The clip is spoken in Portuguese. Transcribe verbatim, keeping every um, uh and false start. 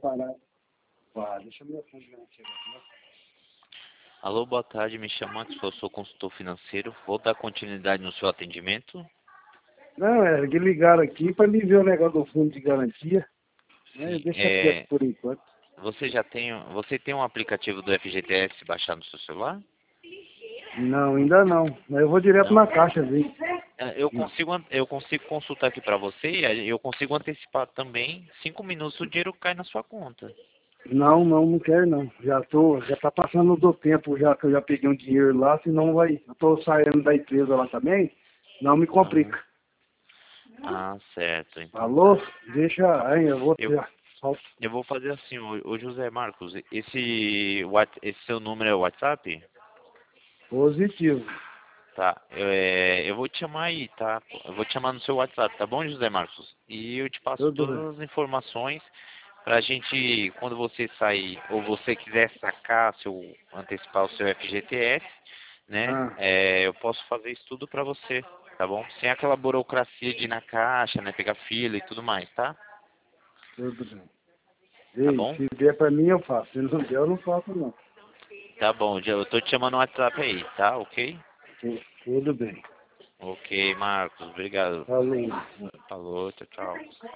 parado. Pá, deixa eu meu filho aqui. Alô, boa tarde, me chamo Max, eu sou consultor financeiro. Vou dar continuidade no seu atendimento? Não, é que ligaram aqui para me ver o negócio do fundo de garantia. Né? Sim, Deixa é, quieto por enquanto. você já tem, você tem um aplicativo do F G T S baixado no seu celular? Não, ainda não. Mas eu vou direto Não? na caixa, viu? É, Eu consigo, an- eu consigo consultar aqui para você e aí eu consigo antecipar também. Cinco minutos o dinheiro cai na sua conta. Não, não, não quero não. Já tô, já tá passando do tempo já que eu já peguei um dinheiro lá, senão vai. Eu tô saindo da empresa lá também, não me Aham. complica. Ah, certo, então Alô? tá. Deixa Tá. aí, eu vou Eu, já. Solta. eu vou fazer assim, ô, ô José Marcos, esse, What- esse seu número é o WhatsApp? Positivo. Tá, eu, é, eu vou te chamar aí, tá? Eu vou te chamar no seu WhatsApp, tá bom, José Marcos? E eu te passo Tudo bem. todas as informações pra gente, quando você sair, ou você quiser sacar, seu, antecipar o seu F G T S, né? Ah, É, eu posso fazer isso tudo pra você, tá bom? Sem aquela burocracia de ir na caixa, né? Pegar fila e tudo mais, tá? tudo bem. Tá Ei, bom? se der pra mim eu faço. Se não der, eu não faço não. Tá bom, eu tô te chamando no WhatsApp aí, tá? Ok? Tu- Tudo bem. Ok, Marcos, obrigado. Falou. Falou, tchau, tchau.